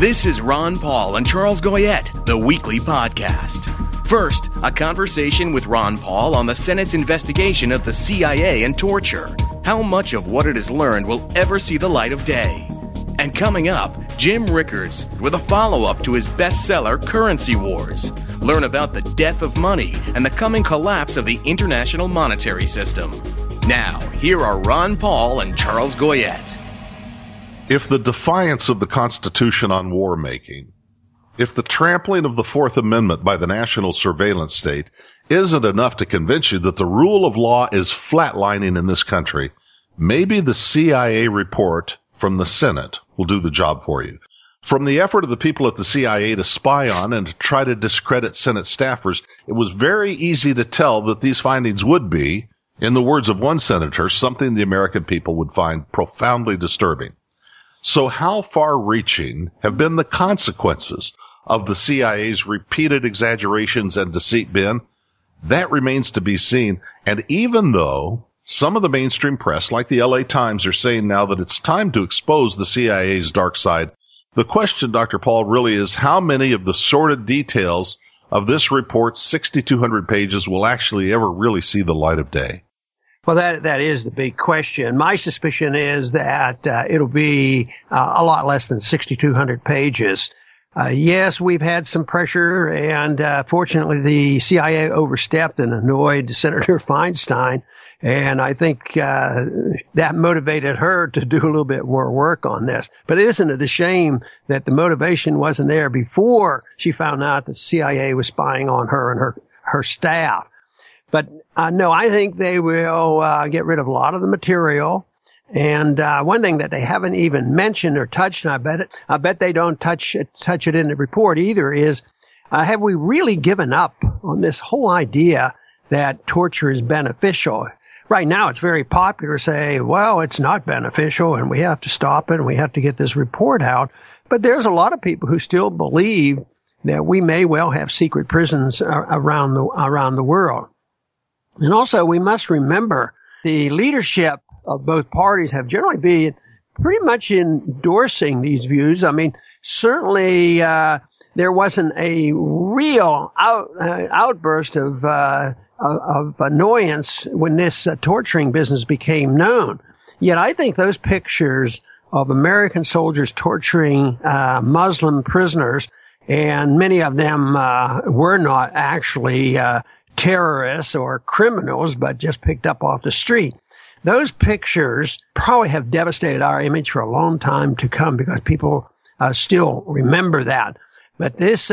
This is Ron Paul and Charles Goyette, the weekly podcast. First, a conversation with Ron Paul on the Senate's investigation of the CIA and torture. How much of what it has learned will ever see the light of day? And coming up, Jim Rickards with a follow-up to his bestseller, Currency Wars. Learn about the death of money and the coming collapse of the international monetary system. Now, here are Ron Paul and Charles Goyette. If the defiance of the Constitution on war making, if the trampling of the Fourth Amendment by the national surveillance state isn't enough to convince you that the rule of law is flatlining in this country, maybe the CIA report from the Senate will do the job for you. From the effort of the people at the CIA to spy on and to try to discredit Senate staffers, it was very easy to tell that these findings would be, in the words of one senator, something the American people would find profoundly disturbing. So how far-reaching have been the consequences of the CIA's repeated exaggerations and deceit been? That remains to be seen. And even though some of the mainstream press, like the LA Times, are saying now that it's time to expose the CIA's dark side, the question, Dr. Paul, really is how many of the sordid details of this report's 6,200 pages will actually ever really see the light of day? Well, that is the big question. My suspicion is that it'll be a lot less than 6,200 pages. Yes, we've had some pressure, and fortunately the CIA overstepped and annoyed Senator Feinstein, and I think that motivated her to do a little bit more work on this. But isn't it a shame that the motivation wasn't there before she found out that the CIA was spying on her and her staff? But no, I think they will get rid of a lot of the material. And one thing that they haven't even mentioned or touched, and I bet they don't touch it in the report either, is have we really given up on this whole idea that torture is beneficial? Right now, it's very popular to say, well, it's not beneficial, and we have to stop it, and we have to get this report out. But there's a lot of people who still believe that we may well have secret prisons around the world. And also, we must remember the leadership of both parties have generally been pretty much endorsing these views. I mean, certainly there wasn't a real outburst of annoyance when this torturing business became known. Yet I think those pictures of American soldiers torturing Muslim prisoners, and many of them were not actually terrorists or criminals, but just picked up off the street. Those pictures probably have devastated our image for a long time to come because people still remember that. But this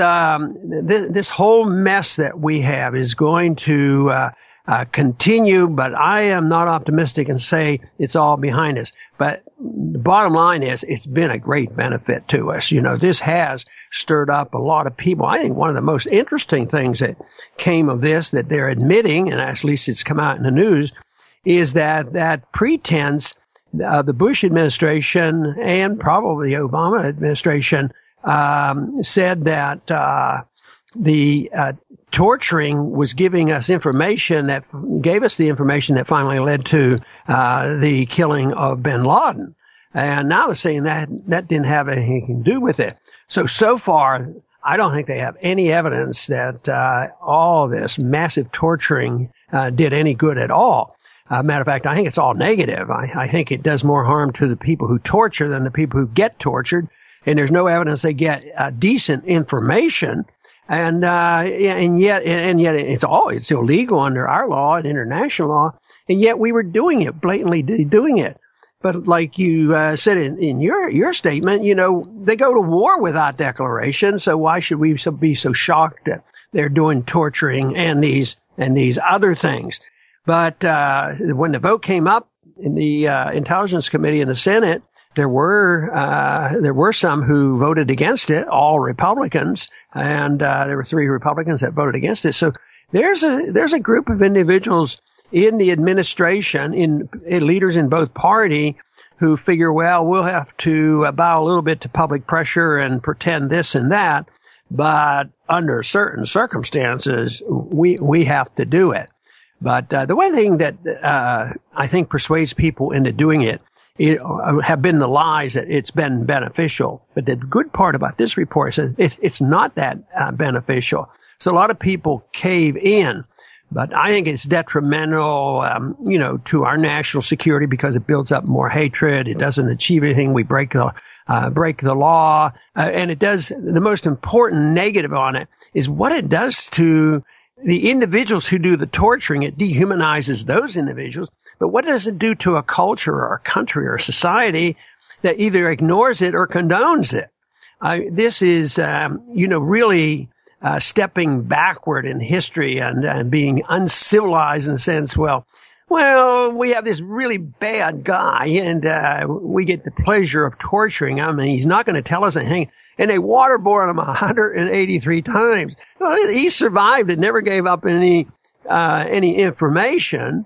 whole mess that we have is going to continue, but I am not optimistic and say it's all behind us. But the bottom line is it's been a great benefit to us. You know, this has stirred up a lot of people. I think one of the most interesting things that came of this that they're admitting, and at least it's come out in the news, is that pretense the Bush administration and probably the Obama administration said that the torturing was giving us information that gave us the information that finally led to the killing of bin Laden. And now they're saying that didn't have anything to do with it. So far, I don't think they have any evidence that all this massive torturing did any good at all. Matter of fact, I think it's all negative. I think it does more harm to the people who torture than the people who get tortured. And there's no evidence they get decent information. And yet it's illegal under our law and international law. And yet we were doing it, blatantly doing it. But like you said in your statement, you know, they go to war without declaration. So why should we be so shocked that they're doing torturing and these other things? But when the vote came up in the Intelligence Committee in the Senate, there were some who voted against it, all Republicans, and there were 3 Republicans that voted against it. So there's a group of individuals in the administration, in leaders in both party, who figure, well, we'll have to bow a little bit to public pressure and pretend this and that, but under certain circumstances, we have to do it. But the one thing that I think persuades people into doing it have been the lies that it's been beneficial. But the good part about this report is it's not that beneficial. So a lot of people cave in. But I think it's detrimental, to our national security because it builds up more hatred. It doesn't achieve anything. We break the law. And it does, the most important negative on it is what it does to the individuals who do the torturing. It dehumanizes those individuals. But what does it do to a culture or a country or a society that either ignores it or condones it? This is, really stepping backward in history and being uncivilized in the sense, well, we have this really bad guy and we get the pleasure of torturing him and he's not going to tell us anything. And they waterboarded him 183 times. Well, he survived and never gave up any information.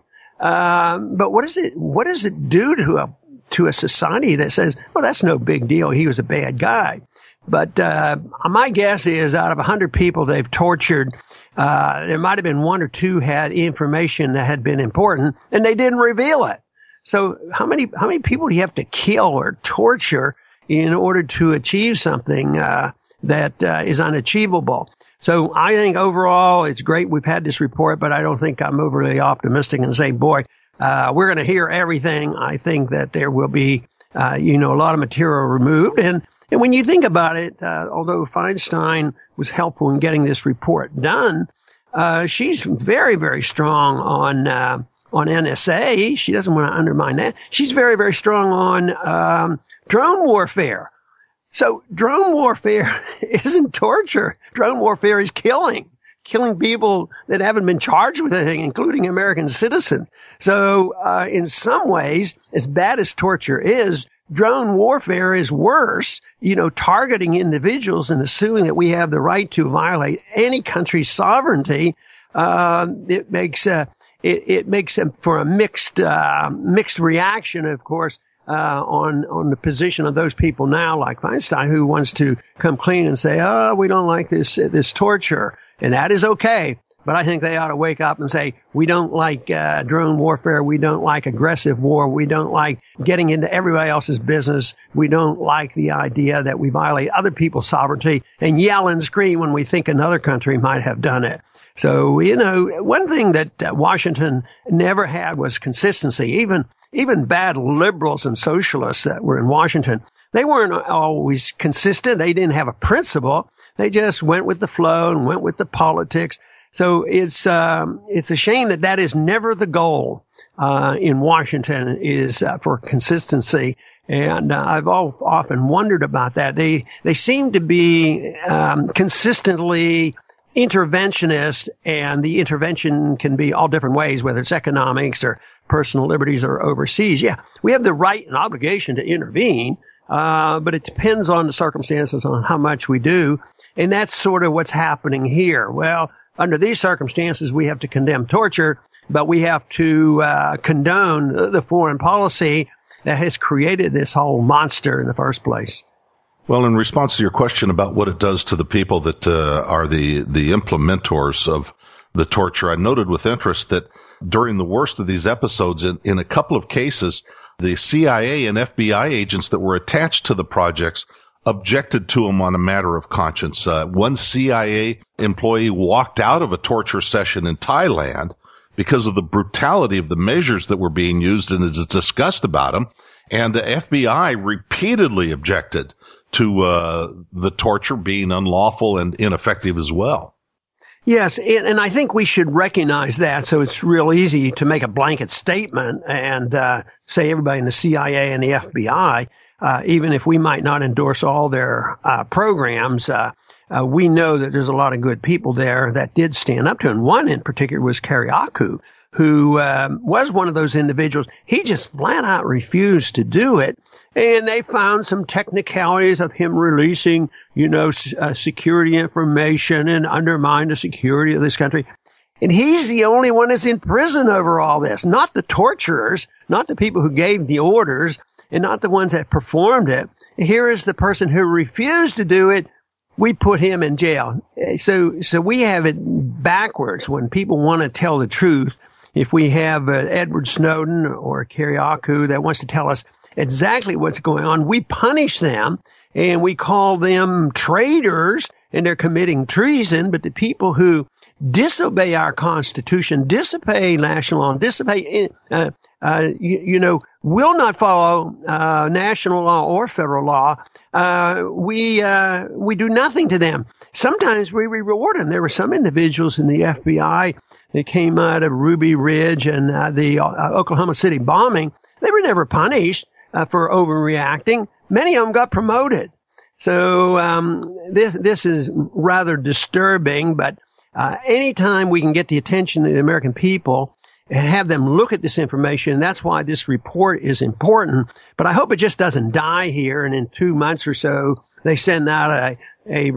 But what does it do to a society that says, well, that's no big deal. He was a bad guy. But my guess is out of 100 people they've tortured, there might have been one or two had information that had been important, and they didn't reveal it. So how many people do you have to kill or torture in order to achieve something that is unachievable? So I think overall it's great we've had this report, but I don't think I'm overly optimistic and say, boy, we're going to hear everything. I think that there will be, a lot of material removed. And when you think about it, although Feinstein was helpful in getting this report done, she's very, very strong on NSA. She doesn't want to undermine that. She's very, very strong on drone warfare. So drone warfare isn't torture. Drone warfare is killing people that haven't been charged with anything, including American citizens. So in some ways, as bad as torture is, drone warfare is worse, targeting individuals and assuming that we have the right to violate any country's sovereignty. It makes for a mixed reaction, of course, on the position of those people now, like Feinstein, who wants to come clean and say, oh, we don't like this torture. And that is okay. But I think they ought to wake up and say, we don't like drone warfare. We don't like aggressive war. We don't like getting into everybody else's business. We don't like the idea that we violate other people's sovereignty and yell and scream when we think another country might have done it. So, one thing that Washington never had was consistency. Even bad liberals and socialists that were in Washington, they weren't always consistent. They didn't have a principle. They just went with the flow and went with the politics. So it's a shame that is never the goal, in Washington is, for consistency. And, I've often wondered about that. They seem to be, consistently interventionist, and the intervention can be all different ways, whether it's economics or personal liberties or overseas. Yeah, we have the right and obligation to intervene, but it depends on the circumstances on how much we do. And that's sort of what's happening here. Well, under these circumstances, we have to condemn torture, but we have to condone the foreign policy that has created this whole monster in the first place. Well, in response to your question about what it does to the people that are the implementors of the torture, I noted with interest that during the worst of these episodes, in a couple of cases, the CIA and FBI agents that were attached to the projects objected to them on a matter of conscience. One CIA employee walked out of a torture session in Thailand because of the brutality of the measures that were being used and his disgust about them. And the FBI repeatedly objected to the torture being unlawful and ineffective as well. Yes, and I think we should recognize that. So it's real easy to make a blanket statement and say everybody in the CIA and the FBI, even if we might not endorse all their programs, we know that there's a lot of good people there that did stand up to it. And one in particular was Kyriakou, who was one of those individuals. He just flat out refused to do it. And they found some technicalities of him releasing, security information and undermine the security of this country. And he's the only one that's in prison over all this, not the torturers, not the people who gave the orders, and not the ones that performed it. Here is the person who refused to do it. We put him in jail. So we have it backwards when people want to tell the truth. If we have Edward Snowden or Kyriakou that wants to tell us exactly what's going on. We punish them and we call them traitors and they're committing treason. But the people who disobey our Constitution, disobey national law, disobey, will not follow national law or federal law. We do nothing to them. Sometimes we reward them. There were some individuals in the FBI that came out of Ruby Ridge and the Oklahoma City bombing. They were never punished for overreacting. Many of them got promoted. So this is rather disturbing, but anytime we can get the attention of the American people and have them look at this information, that's why this report is important. But I hope it just doesn't die here, and in 2 months or so, they send out the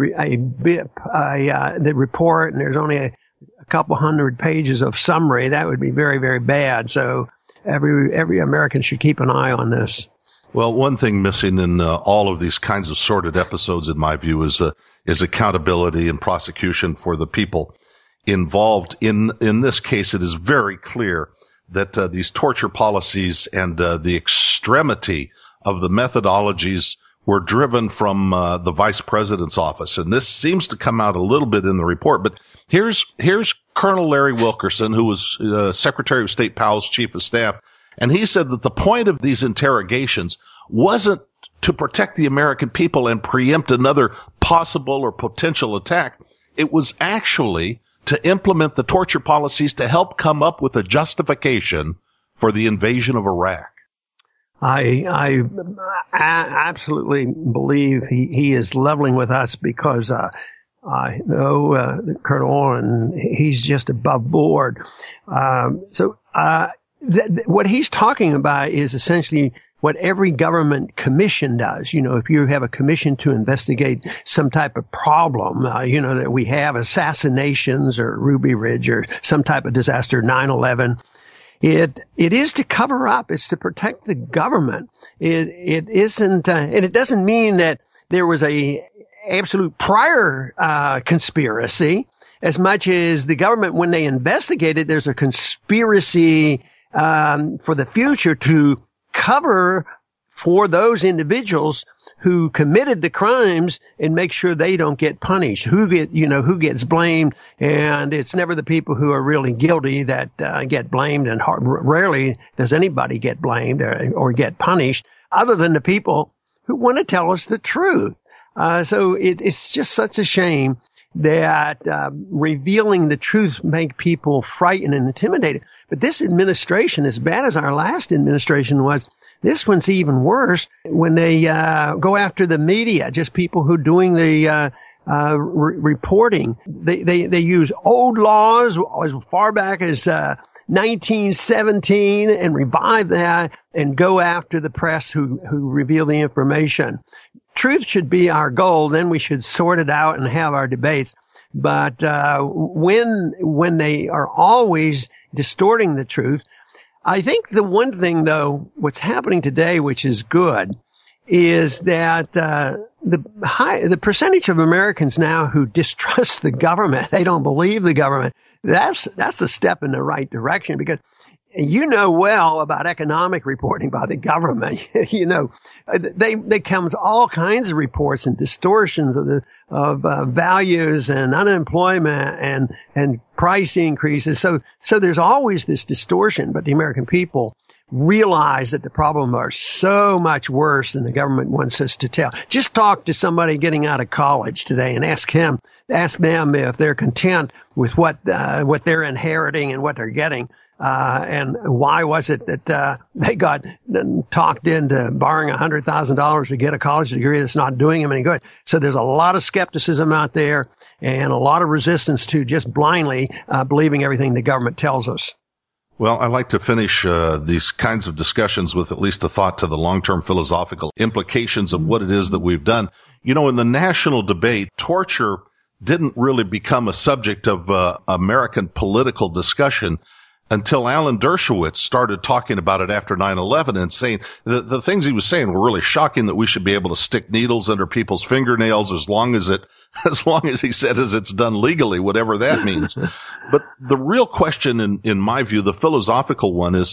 report, and there's only a couple hundred pages of summary. That would be very, very bad. So every American should keep an eye on this. Well, one thing missing in all of these kinds of sordid episodes, in my view, is accountability and prosecution for the people involved. In this case, it is very clear that these torture policies and the extremity of the methodologies were driven from the vice president's office. And this seems to come out a little bit in the report. But here's Colonel Larry Wilkerson, who was Secretary of State Powell's chief of staff. And he said that the point of these interrogations wasn't to protect the American people and preempt another possible or potential attack. It was actually to implement the torture policies to help come up with a justification for the invasion of Iraq. I absolutely believe he is leveling with us because I know the Colonel, and he's just above board. What he's talking about is essentially what every government commission does. If you have a commission to investigate some type of problem, that we have assassinations or Ruby Ridge or some type of disaster, 9/11, it is to cover up. It's to protect the government. It isn't, and it doesn't mean that there was a absolute prior conspiracy as much as the government, when they investigated, there's a conspiracy for the future to cover for those individuals who committed the crimes and make sure they don't get punished. Who gets blamed, and it's never the people who are really guilty that get blamed, and rarely does anybody get blamed or get punished, other than the people who want to tell us the truth. So it's just such a shame that revealing the truth make people frightened and intimidated. But this administration, as bad as our last administration was, this one's even worse when they go after the media, just people who are doing the reporting. They use old laws as far back as 1917 and revive that and go after the press who reveal the information. Truth should be our goal. Then we should sort it out and have our debates. But when they are always distorting the truth, I think the one thing, though, what's happening today, which is good, is that the percentage of Americans now who distrust the government, they don't believe the government, that's a step in the right direction, because you know well about economic reporting by the government. They come with all kinds of reports and distortions of values and unemployment and price increases. So there's always this distortion, but the American people realize that the problem are so much worse than the government wants us to tell. Just talk to somebody getting out of college today and ask them if they're content with what they're inheriting and what they're getting. And why was it that they got talked into borrowing $100,000 to get a college degree that's not doing them any good? So there's a lot of skepticism out there and a lot of resistance to just blindly believing everything the government tells us. Well, I like to finish these kinds of discussions with at least a thought to the long-term philosophical implications of what it is that we've done. In the national debate, torture didn't really become a subject of American political discussion until Alan Dershowitz started talking about it after 9/11 and saying the things he was saying were really shocking, that we should be able to stick needles under people's fingernails as long as he said as it's done legally, whatever that means. But the real question in my view, the philosophical one, is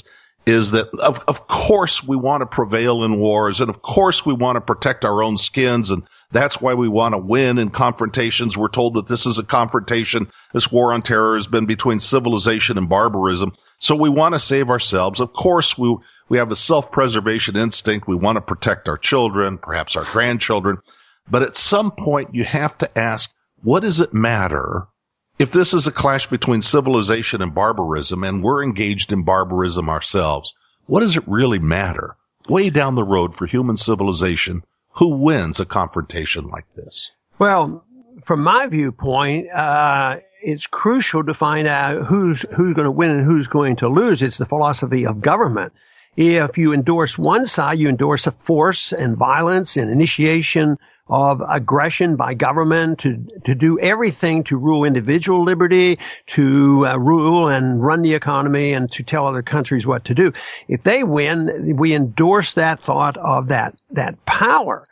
is that, of course, we want to prevail in wars, and of course we want to protect our own skins, and that's why we want to win in confrontations. We're told that this is a confrontation. This war on terror has been between civilization and barbarism. So we want to save ourselves. Of course, we have a self-preservation instinct. We want to protect our children, perhaps our grandchildren. But at some point, you have to ask, what does it matter if this is a clash between civilization and barbarism, and we're engaged in barbarism ourselves? What does it really matter? Way down the road for human civilization, who wins a confrontation like this? Well, from my viewpoint, it's crucial to find out who's going to win and who's going to lose. It's the philosophy of government. If you endorse one side, you endorse a force and violence and initiation of aggression by government to do everything to rule individual liberty, to rule and run the economy, and to tell other countries what to do. If they win, we endorse that thought of that power.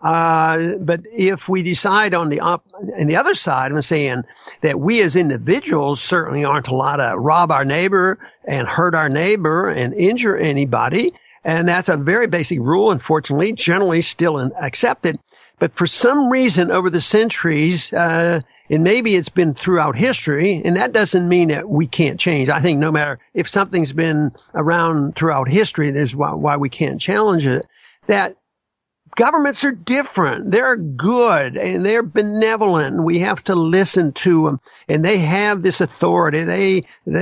But if we decide on the other side, I'm saying that we as individuals certainly aren't allowed to rob our neighbor and hurt our neighbor and injure anybody. And that's a very basic rule, unfortunately, generally still accepted. But for some reason over the centuries, and maybe it's been throughout history, and that doesn't mean that we can't change. I think no matter if something's been around throughout history, there's why we can't challenge it, that governments are different. They're good and they're benevolent. We have to listen to them, and they have this authority. They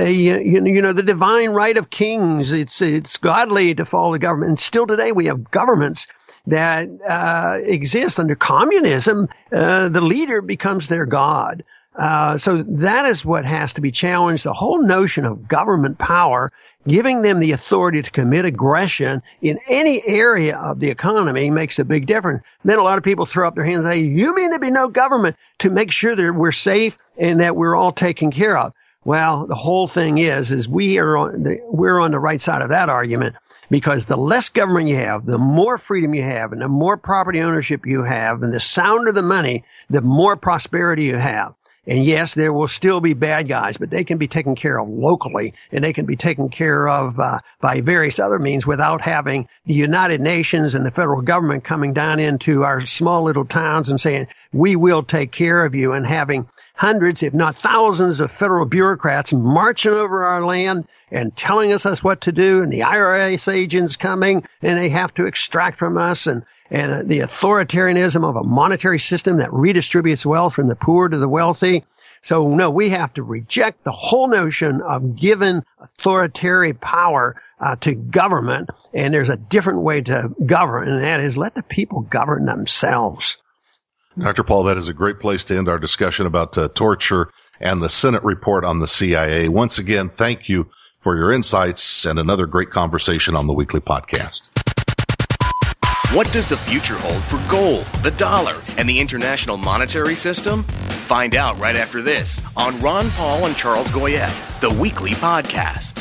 the divine right of kings. It's godly to follow the government. And still today we have governments that exist under communism. The leader becomes their god. So that is what has to be challenged. The whole notion of government power, giving them the authority to commit aggression in any area of the economy, makes a big difference. Then a lot of people throw up their hands and say, you mean there be no government to make sure that we're safe and that we're all taken care of? Well, the whole thing is we're on the right side of that argument, because the less government you have, the more freedom you have, and the more property ownership you have, and the sounder the money, the more prosperity you have. And yes, there will still be bad guys, but they can be taken care of locally, and they can be taken care of by various other means without having the United Nations and the federal government coming down into our small little towns and saying, we will take care of you, and having hundreds, if not thousands, of federal bureaucrats marching over our land and telling us what to do, and the IRS agents coming, and they have to extract from us, and the authoritarianism of a monetary system that redistributes wealth from the poor to the wealthy. So, no, we have to reject the whole notion of giving authoritarian power to government, and there's a different way to govern, and that is let the people govern themselves. Dr. Paul, that is a great place to end our discussion about torture and the Senate report on the CIA. Once again, thank you for your insights and another great conversation on the weekly podcast. What does the future hold for gold, the dollar, and the international monetary system? Find out right after this on Ron Paul and Charles Goyette, the weekly podcast.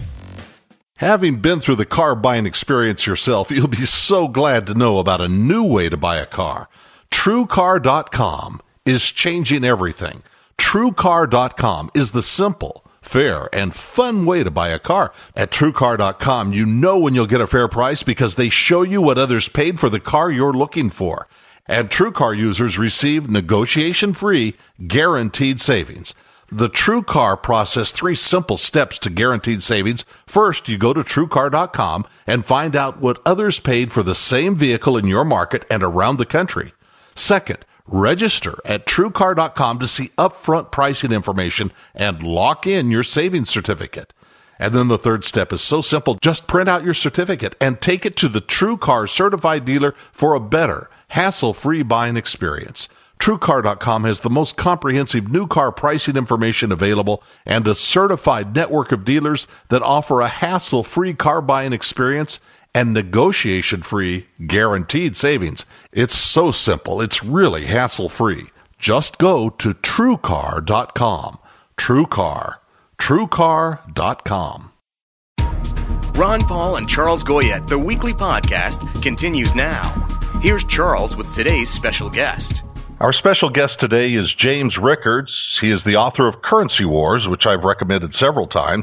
Having been through the car buying experience yourself, you'll be so glad to know about a new way to buy a car. TrueCar.com is changing everything. TrueCar.com is the simple, fair, and fun way to buy a car. At TrueCar.com, you know when you'll get a fair price because they show you what others paid for the car you're looking for. And TrueCar users receive negotiation-free, guaranteed savings. The TrueCar process 3 simple steps to guaranteed savings. First, you go to TrueCar.com and find out what others paid for the same vehicle in your market and around the country. Second, register at TrueCar.com to see upfront pricing information and lock in your savings certificate. And then the third step is so simple. Just print out your certificate and take it to the TrueCar certified dealer for a better, hassle-free buying experience. TrueCar.com has the most comprehensive new car pricing information available and a certified network of dealers that offer a hassle-free car buying experience and negotiation-free, guaranteed savings. It's so simple. It's really hassle-free. Just go to TrueCar.com. TrueCar. TrueCar.com. Ron Paul and Charles Goyette, the weekly podcast, continues now. Here's Charles with today's special guest. Our special guest today is James Rickards. He is the author of Currency Wars, which I've recommended several times.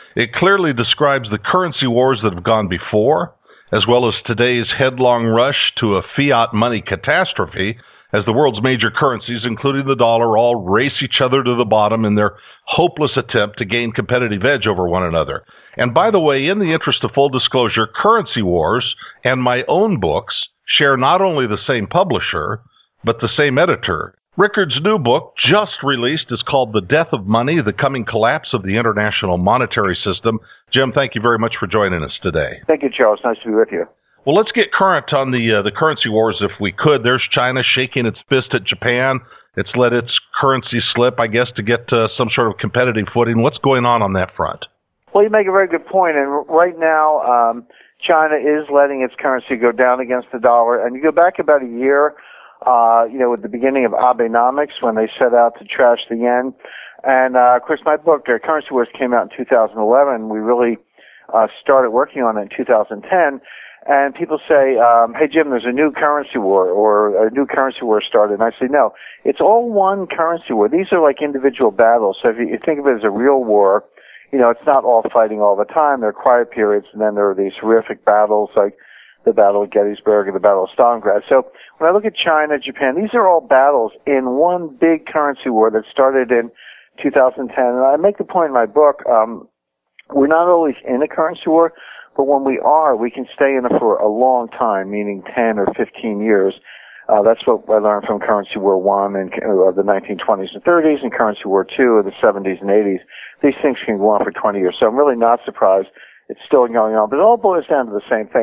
It clearly describes the currency wars that have gone before, as well as today's headlong rush to a fiat money catastrophe, as the world's major currencies, including the dollar, all race each other to the bottom in their hopeless attempt to gain competitive edge over one another. And by the way, in the interest of full disclosure, Currency Wars and my own books share not only the same publisher, but the same editor. Rickard's new book, just released, is called The Death of Money, The Coming Collapse of the International Monetary System. Jim, thank you very much for joining us today. Thank you, Charles. Nice to be with you. Well, let's get current on the currency wars if we could. There's China shaking its fist at Japan. It's let its currency slip, I guess, to get some sort of competitive footing. What's going on that front? Well, you make a very good point. And right now, China is letting its currency go down against the dollar. And you go back about a year, with the beginning of Abenomics, when they set out to trash the yen. And, of course, my book, Currency Wars, came out in 2011. We really started working on it in 2010. And people say, hey, Jim, there's a new currency war, or a new currency war started. And I say, no, it's all one currency war. These are like individual battles. So if you think of it as a real war, it's not all fighting all the time. There are quiet periods, and then there are these horrific battles like the Battle of Gettysburg and the Battle of Stalingrad. So when I look at China, Japan, these are all battles in one big currency war that started in 2010. And I make the point in my book, we're not always in a currency war, but when we are, we can stay in it for a long time, meaning 10 or 15 years. That's what I learned from Currency War I in the 1920s and 30s, and Currency War II of the 70s and 80s. These things can go on for 20 years, so I'm really not surprised it's still going on. But it all boils down to the same thing.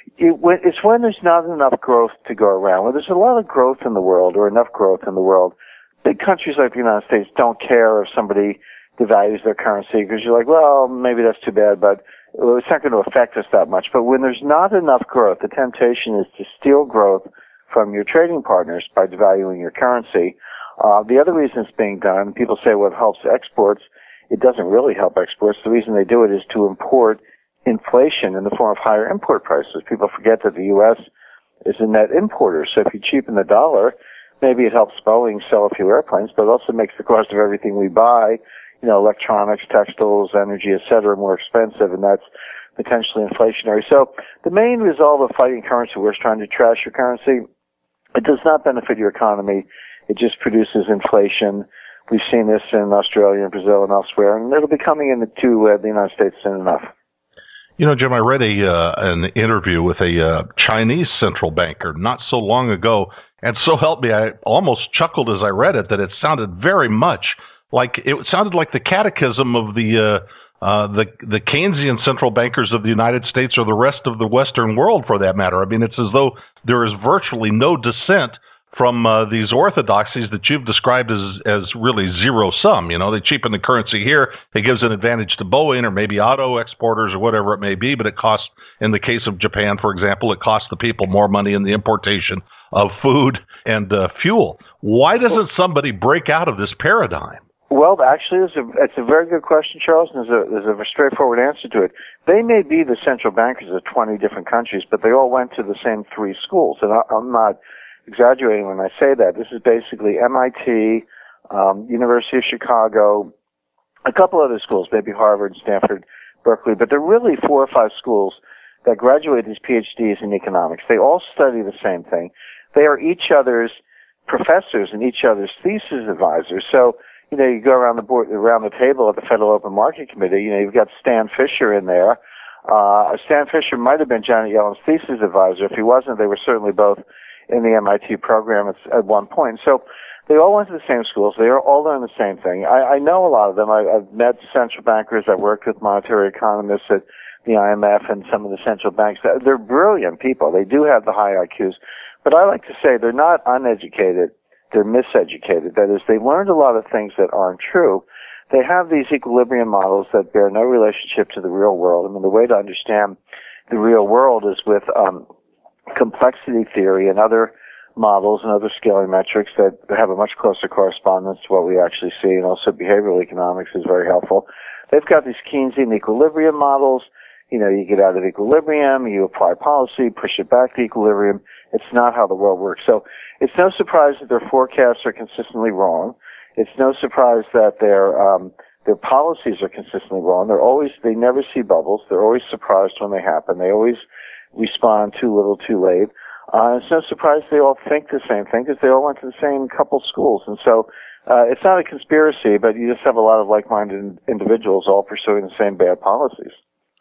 It's when there's not enough growth to go around. When there's a lot of growth in the world, or enough growth in the world, big countries like the United States don't care if somebody devalues their currency, because you're like, well, maybe that's too bad, but it's not going to affect us that much. But when there's not enough growth, the temptation is to steal growth from your trading partners by devaluing your currency. The other reason it's being done, people say, well, it helps exports. It doesn't really help exports. The reason they do it is to import inflation in the form of higher import prices. People forget that the U.S. is a net importer. So if you cheapen the dollar, maybe it helps Boeing sell a few airplanes, but it also makes the cost of everything we buy, electronics, textiles, energy, et cetera, more expensive, and that's potentially inflationary. So the main result of fighting currency wars, trying to trash your currency, it does not benefit your economy. It just produces inflation. We've seen this in Australia and Brazil and elsewhere, and it'll be coming into the United States soon enough. Jim, I read an interview with a Chinese central banker not so long ago, and so help me, I almost chuckled as I read it that it sounded very much like the catechism of the Keynesian central bankers of the United States, or the rest of the Western world, for that matter. I mean, it's as though there is virtually no dissent from these orthodoxies that you've described as really zero sum. They cheapen the currency here. It gives an advantage to Boeing or maybe auto exporters or whatever it may be, but it costs, in the case of Japan, for example, it costs the people more money in the importation of food and fuel. Why doesn't somebody break out of this paradigm? Well, actually, it's a very good question, Charles, and there's a straightforward answer to it. They may be the central bankers of 20 different countries, but they all went to the same three schools. And I'm not exaggerating when I say that. This is basically MIT, University of Chicago, a couple other schools, maybe Harvard, Stanford, Berkeley, but there are really 4 or 5 schools that graduate these PhDs in economics. They all study the same thing. They are each other's professors and each other's thesis advisors. So, you go around the table at the Federal Open Market Committee, you've got Stan Fisher in there. Stan Fisher might have been Janet Yellen's thesis advisor. If he wasn't, they were certainly both in the MIT program at one point. So they all went to the same schools. They all learned the same thing. I know a lot of them. I've met central bankers. I've worked with monetary economists at the IMF and some of the central banks. They're brilliant people. They do have the high IQs. But I like to say they're not uneducated. They're miseducated. That is, they learned a lot of things that aren't true. They have these equilibrium models that bear no relationship to the real world. I mean, the way to understand the real world is with complexity theory and other models and other scaling metrics that have a much closer correspondence to what we actually see, and also behavioral economics is very helpful. They've got these Keynesian equilibrium models. You get out of equilibrium, you apply policy, push it back to equilibrium. It's not how the world works. So it's no surprise that their forecasts are consistently wrong. It's no surprise that their Their policies are consistently wrong. They never see bubbles. They're always surprised when they happen. They always respond too little, too late. It's no surprise they all think the same thing because they all went to the same couple schools. And so it's not a conspiracy, but you just have a lot of like-minded individuals all pursuing the same bad policies.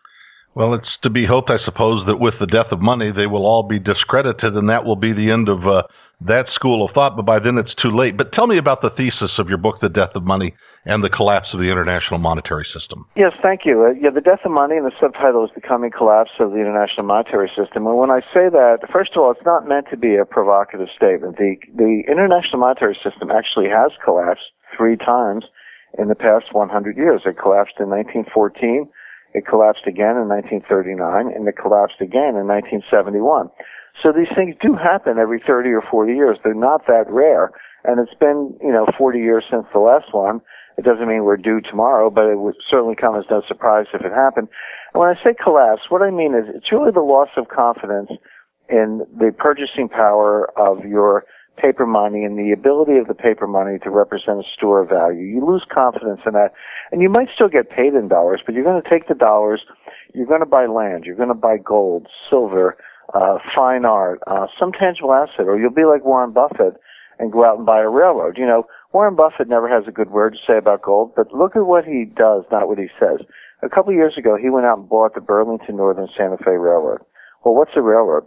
Well, it's to be hoped, I suppose, that with the death of money, they will all be discredited, and that will be the end of that school of thought. But by then, it's too late. But tell me about the thesis of your book, The Death of Money, and the Collapse of the International Monetary System. Yes, thank you. The Death of Money, and the subtitle is The Coming Collapse of the International Monetary System. And when I say that, first of all, it's not meant to be a provocative statement. The International Monetary System actually has collapsed 3 times in the past 100 years. It collapsed in 1914. It collapsed again in 1939, and it collapsed again in 1971. So these things do happen every 30 or 40 years. They're not that rare. And it's been, 40 years since the last one. It doesn't mean we're due tomorrow, but it would certainly come as no surprise if it happened. And when I say collapse, what I mean is it's really the loss of confidence in the purchasing power of your paper money and the ability of the paper money to represent a store of value. You lose confidence in that. And you might still get paid in dollars, but you're going to take the dollars, you're going to buy land, you're going to buy gold, silver, fine art, some tangible asset, or you'll be like Warren Buffett and go out and buy a railroad. Warren Buffett never has a good word to say about gold, but look at what he does, not what he says. A couple of years ago, he went out and bought the Burlington Northern Santa Fe Railroad. Well, what's a railroad?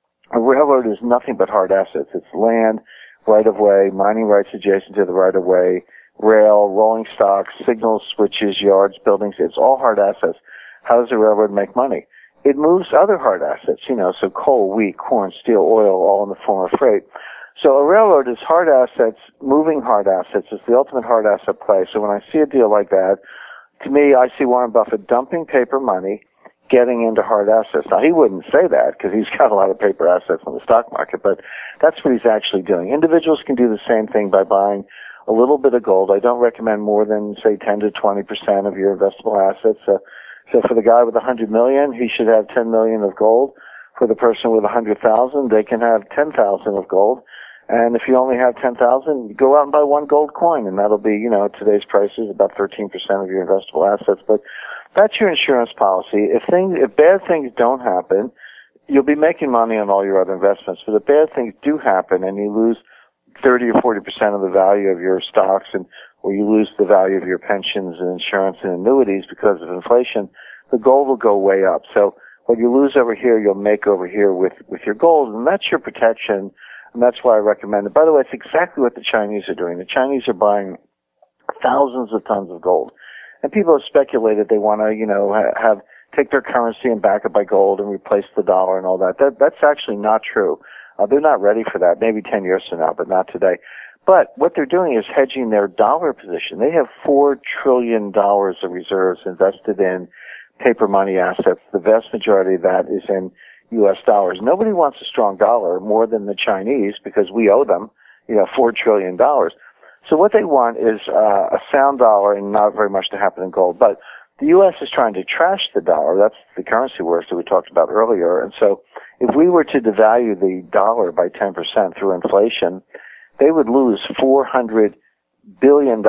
A railroad is nothing but hard assets. It's land, right-of-way, mining rights adjacent to the right-of-way, rail, rolling stock, signals, switches, yards, buildings. It's all hard assets. How does a railroad make money? It moves other hard assets, so coal, wheat, corn, steel, oil, all in the form of freight. So a railroad is hard assets, moving hard assets. It's the ultimate hard asset play. So when I see a deal like that, to me, I see Warren Buffett dumping paper money, getting into hard assets. Now, he wouldn't say that because he's got a lot of paper assets on the stock market, but that's what he's actually doing. Individuals can do the same thing by buying a little bit of gold. I don't recommend more than, say, 10 to 20% of your investable assets. So for the guy with $100 million, he should have $10 million of gold. For the person with $100,000, they can have $10,000 of gold. And if you only have $10,000, go out and buy one gold coin, and that'll be, today's price is about 13% of your investable assets. But that's your insurance policy. If bad things don't happen, you'll be making money on all your other investments. But if bad things do happen and you lose 30 or 40% of the value of your stocks or you lose the value of your pensions and insurance and annuities because of inflation, the gold will go way up. So what you lose over here, you'll make over here with your gold, and that's your protection, and that's why I recommend it. By the way, it's exactly what the Chinese are doing. The Chinese are buying thousands of tons of gold. And people have speculated they want to, take their currency and back it by gold and replace the dollar and all that. That's actually not true. They're not ready for that. Maybe 10 years from now, but not today. But what they're doing is hedging their dollar position. They have $4 trillion of reserves invested in paper money assets. The vast majority of that is in U.S. dollars. Nobody wants a strong dollar more than the Chinese because we owe them, $4 trillion. So what they want is a sound dollar and not very much to happen in gold. But the U.S. is trying to trash the dollar. That's the currency wars that we talked about earlier. And so if we were to devalue the dollar by 10% through inflation, they would lose $400 billion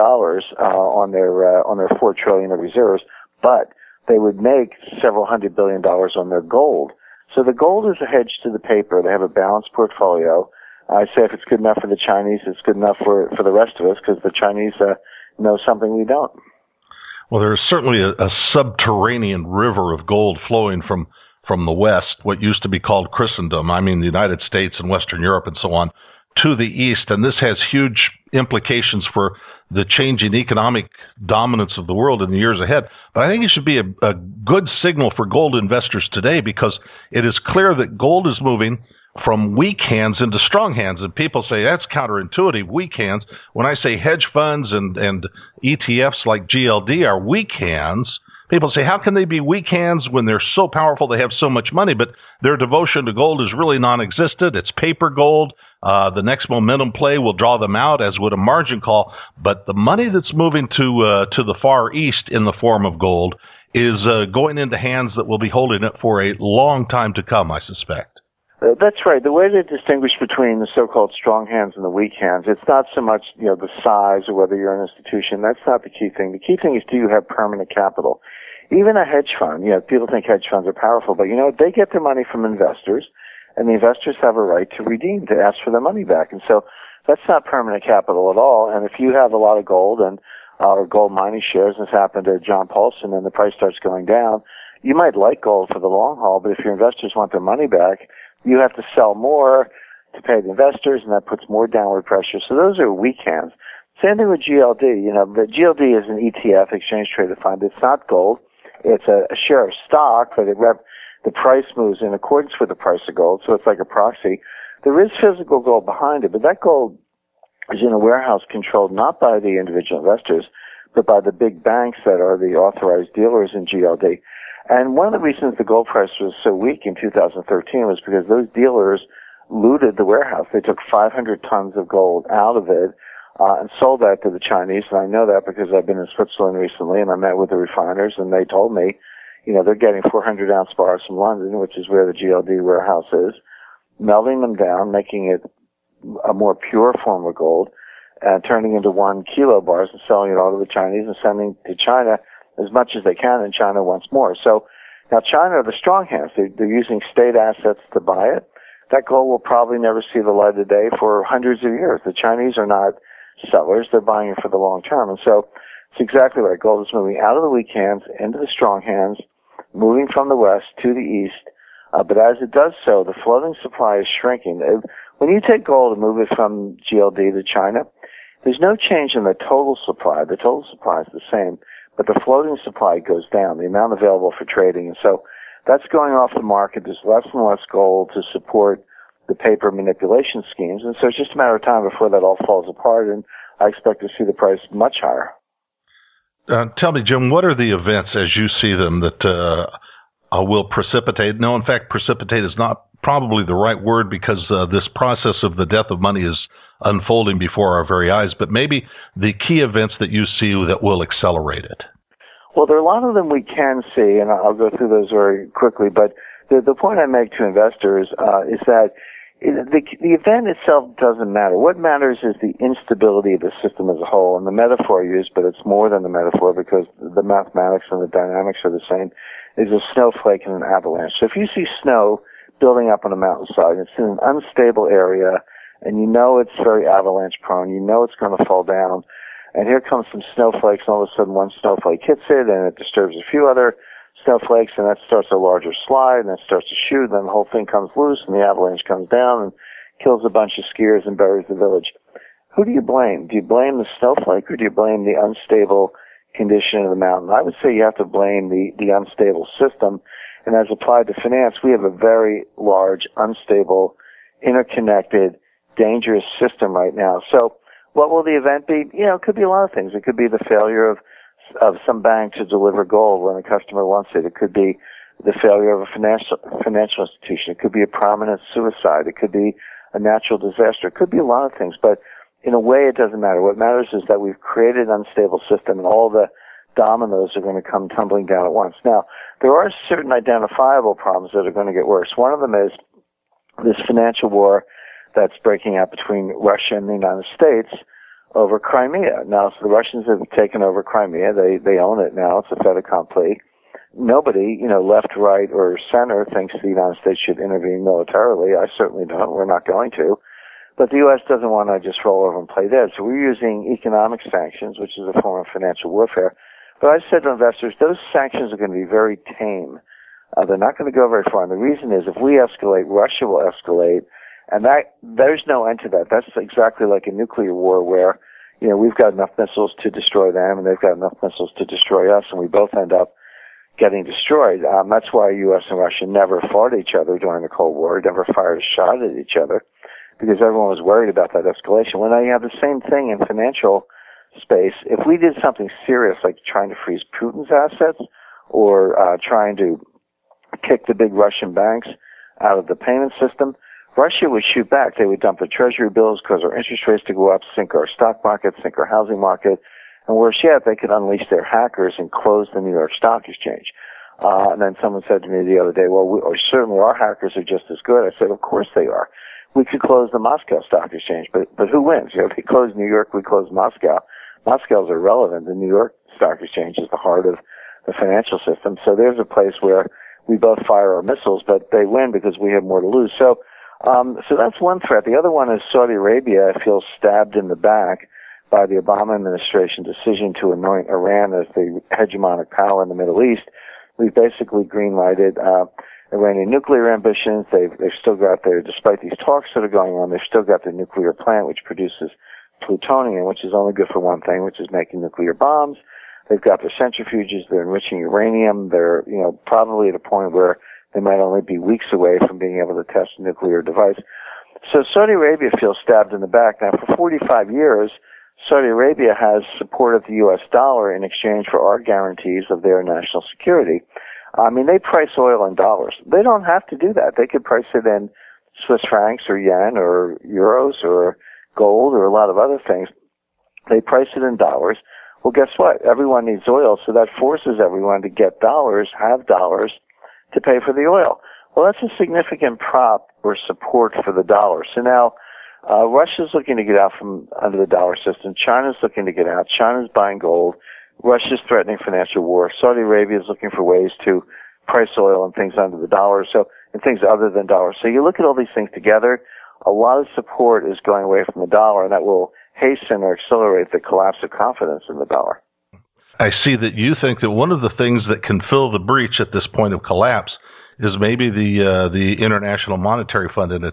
on their $4 trillion of reserves, but they would make several $100 billion on their gold. So the gold is a hedge to the paper. They have a balanced portfolio. I say if it's good enough for the Chinese, it's good enough for the rest of us because the Chinese know something we don't. Well, there is certainly a subterranean river of gold flowing from the West, what used to be called Christendom, I mean the United States and Western Europe and so on, to the East. And this has huge implications for the changing economic dominance of the world in the years ahead. But I think it should be a good signal for gold investors today because it is clear that gold is moving from weak hands into strong hands. And people say that's counterintuitive, weak hands. When I say hedge funds and ETFs like GLD are weak hands, people say, how can they be weak hands when they're so powerful, they have so much money? But their devotion to gold is really non-existent. It's paper gold. The next momentum play will draw them out, as would a margin call. But the money that's moving to the Far East in the form of gold is going into hands that will be holding it for a long time to come, I suspect. That's right. The way they distinguish between the so-called strong hands and the weak hands, it's not so much, the size or whether you're an institution. That's not the key thing. The key thing is, do you have permanent capital? Even a hedge fund, people think hedge funds are powerful, but they get their money from investors, and the investors have a right to redeem, to ask for their money back. And so that's not permanent capital at all. And if you have a lot of gold or gold mining shares, and it's happened to John Paulson, and the price starts going down, you might like gold for the long haul, but if your investors want their money back, you have to sell more to pay the investors, and that puts more downward pressure. So those are weak hands. Same thing with GLD. The GLD is an ETF, exchange traded fund. It's not gold. It's a share of stock, but the price moves in accordance with the price of gold, so it's like a proxy. There is physical gold behind it, but that gold is in a warehouse controlled not by the individual investors, but by the big banks that are the authorized dealers in GLD. And one of the reasons the gold price was so weak in 2013 was because those dealers looted the warehouse. They took 500 tons of gold out of it and sold that to the Chinese. And I know that because I've been in Switzerland recently, and I met with the refiners, and they told me, they're getting 400-ounce bars from London, which is where the GLD warehouse is, melting them down, making it a more pure form of gold, and turning into 1 kilo bars and selling it all to the Chinese and sending to China as much as they can, and China wants more. So now China are the strong hands. They're using state assets to buy it. That gold will probably never see the light of day for hundreds of years. The Chinese are not sellers. They're buying it for the long term. And so it's exactly right. Gold is moving out of the weak hands into the strong hands, moving from the west to the east. But as it does so, the floating supply is shrinking. When you take gold and move it from GLD to China, there's no change in the total supply. The total supply is the same, but the floating supply goes down, the amount available for trading. And so that's going off the market. There's less and less gold to support the paper manipulation schemes. And so it's just a matter of time before that all falls apart, and I expect to see the price much higher. Tell me, Jim, what are the events as you see them that will precipitate? No, in fact, precipitate is not probably the right word, because this process of the death of money is unfolding before our very eyes, but maybe the key events that you see that will accelerate it. Well, there are a lot of them we can see, and I'll go through those very quickly, but the point I make to investors is that the event itself doesn't matter. What matters is the instability of the system as a whole, and the metaphor used, but it's more than the metaphor because the mathematics and the dynamics are the same, is a snowflake and an avalanche. So if you see snow building up on a mountainside, it's in an unstable area, and it's very avalanche prone, it's going to fall down, and here comes some snowflakes, and all of a sudden one snowflake hits it, and it disturbs a few other snowflakes, and that starts a larger slide, and it starts to shoot, and then the whole thing comes loose, and the avalanche comes down and kills a bunch of skiers and buries the village. Who do you blame? Do you blame the snowflake, or do you blame the unstable condition of the mountain? I would say you have to blame the unstable system, and as applied to finance, we have a very large, unstable, interconnected, dangerous system right now. So what will the event be? It could be a lot of things. It could be the failure of some bank to deliver gold when a customer wants it. It could be the failure of a financial institution. It could be a prominent suicide. It could be a natural disaster. It could be a lot of things, but in a way it doesn't matter. What matters is that we've created an unstable system, and all the dominoes are going to come tumbling down at once. Now, there are certain identifiable problems that are going to get worse. One of them is this financial war that's breaking out between Russia and the United States over Crimea. Now, so the Russians have taken over Crimea. They own it now. It's a fait accompli. Nobody, left, right, or center thinks the United States should intervene militarily. I certainly don't. We're not going to. But the U.S. doesn't want to just roll over and play dead. So we're using economic sanctions, which is a form of financial warfare. But I said to investors, those sanctions are going to be very tame. They're not going to go very far. And the reason is if we escalate, Russia will escalate. And there's no end to that. That's exactly like a nuclear war where, we've got enough missiles to destroy them and they've got enough missiles to destroy us, and we both end up getting destroyed. That's why U.S. and Russia never fought each other during the Cold War, never fired a shot at each other, because everyone was worried about that escalation. Well, now you have the same thing in financial space. If we did something serious like trying to freeze Putin's assets or trying to kick the big Russian banks out of the payment system, Russia would shoot back. They would dump their treasury bills, cause our interest rates to go up, sink our stock market, sink our housing market, and worse yet, they could unleash their hackers and close the New York Stock Exchange. And then someone said to me the other day, well, certainly our hackers are just as good. I said, of course they are. We could close the Moscow Stock Exchange, but who wins? You know, if we close New York, we close Moscow. Moscow's irrelevant. The New York Stock Exchange is the heart of the financial system. So there's a place where we both fire our missiles, but they win because we have more to lose. So that's one threat. The other one is Saudi Arabia feels stabbed in the back by the Obama administration decision to anoint Iran as the hegemonic power in the Middle East. We've basically green-lighted Iranian nuclear ambitions. They've still got their, despite these talks that are going on, they've still got their nuclear plant, which produces plutonium, which is only good for one thing, which is making nuclear bombs. They've got their centrifuges. They're enriching uranium. They're, probably at a point where they might only be weeks away from being able to test a nuclear device. So Saudi Arabia feels stabbed in the back. Now, for 45 years, Saudi Arabia has supported the U.S. dollar in exchange for our guarantees of their national security. I mean, they price oil in dollars. They don't have to do that. They could price it in Swiss francs or yen or euros or gold or a lot of other things. They price it in dollars. Well, guess what? Everyone needs oil, so that forces everyone to get dollars, have dollars, to pay for the oil. Well, that's a significant prop or support for the dollar. So now, Russia's looking to get out from under the dollar system. China's looking to get out. China's buying gold. Russia's threatening financial war. Saudi Arabia is looking for ways to price oil and things under the dollar, and things other than dollars. So you look at all these things together, a lot of support is going away from the dollar, and that will hasten or accelerate the collapse of confidence in the dollar. I see that you think that one of the things that can fill the breach at this point of collapse is maybe the International Monetary Fund and its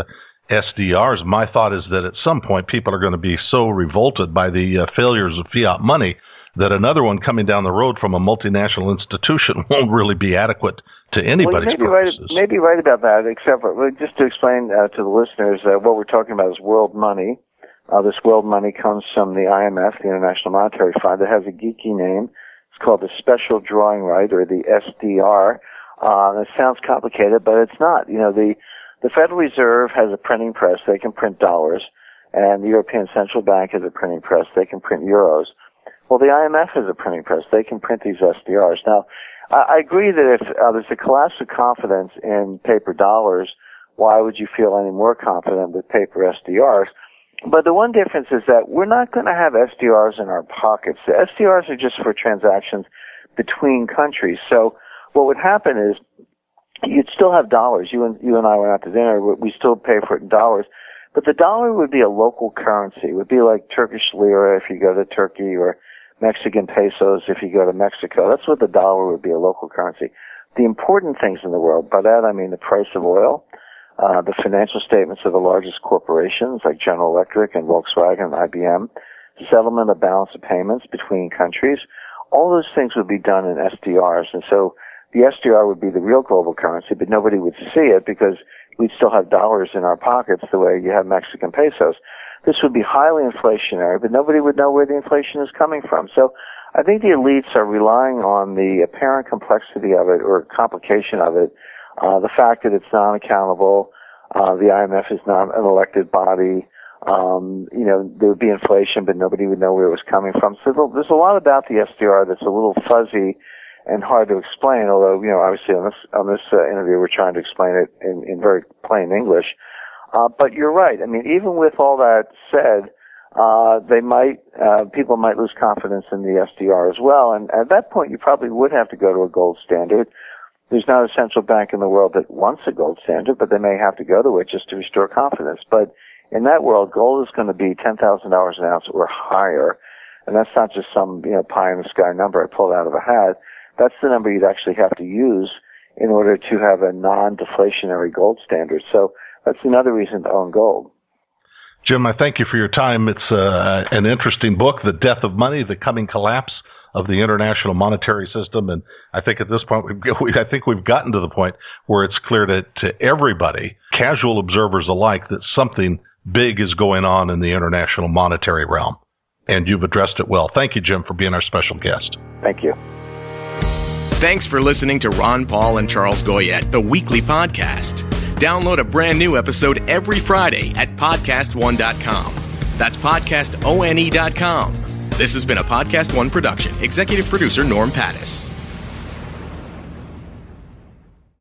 SDRs. My thought is that at some point people are going to be so revolted by the failures of fiat money that another one coming down the road from a multinational institution won't really be adequate to anybody's purposes. Maybe right about that, except for, just to explain to the listeners, what we're talking about is world money. This world money comes from the IMF, the International Monetary Fund. It has a geeky name. It's called the Special Drawing Right, or the SDR. It sounds complicated, but it's not. The Federal Reserve has a printing press. They can print dollars. And the European Central Bank has a printing press. They can print euros. Well, the IMF has a printing press. They can print these SDRs. Now, I agree that if there's a collapse of confidence in paper dollars, why would you feel any more confident with paper SDRs? But the one difference is that we're not going to have SDRs in our pockets. The SDRs are just for transactions between countries. So what would happen is you'd still have dollars. You and I went out to dinner. We still pay for it in dollars. But the dollar would be a local currency. It would be like Turkish lira if you go to Turkey, or Mexican pesos if you go to Mexico. That's what the dollar would be, a local currency. The important things in the world, by that I mean the price of oil, the financial statements of the largest corporations like General Electric and Volkswagen and IBM, settlement of balance of payments between countries. All those things would be done in SDRs. And so the SDR would be the real global currency, but nobody would see it because we'd still have dollars in our pockets the way you have Mexican pesos. This would be highly inflationary, but nobody would know where the inflation is coming from. So I think the elites are relying on the apparent complexity of it, or complication of it, the fact that it's non-accountable, the IMF is not an elected body, there would be inflation, but nobody would know where it was coming from. So there's a lot about the SDR that's a little fuzzy and hard to explain, although, obviously on this interview we're trying to explain it in very plain English. But you're right. I mean, even with all that said, people might lose confidence in the SDR as well. And at that point, you probably would have to go to a gold standard. There's not a central bank in the world that wants a gold standard, but they may have to go to it just to restore confidence. But in that world, gold is going to be $10,000 an ounce or higher. And that's not just some, pie in the sky number I pulled out of a hat. That's the number you'd actually have to use in order to have a non-deflationary gold standard. So that's another reason to own gold. Jim, I thank you for your time. It's an interesting book, The Death of Money, The Coming Collapse of the International Monetary System. And I think at this point, I think we've gotten to the point where it's clear to everybody, casual observers alike, that something big is going on in the international monetary realm. And you've addressed it well. Thank you, Jim, for being our special guest. Thank you. Thanks for listening to Ron Paul and Charles Goyette, the weekly podcast. Download a brand new episode every Friday at podcastone.com. That's podcastone.com. This has been a Podcast One production. Executive producer Norm Pattis.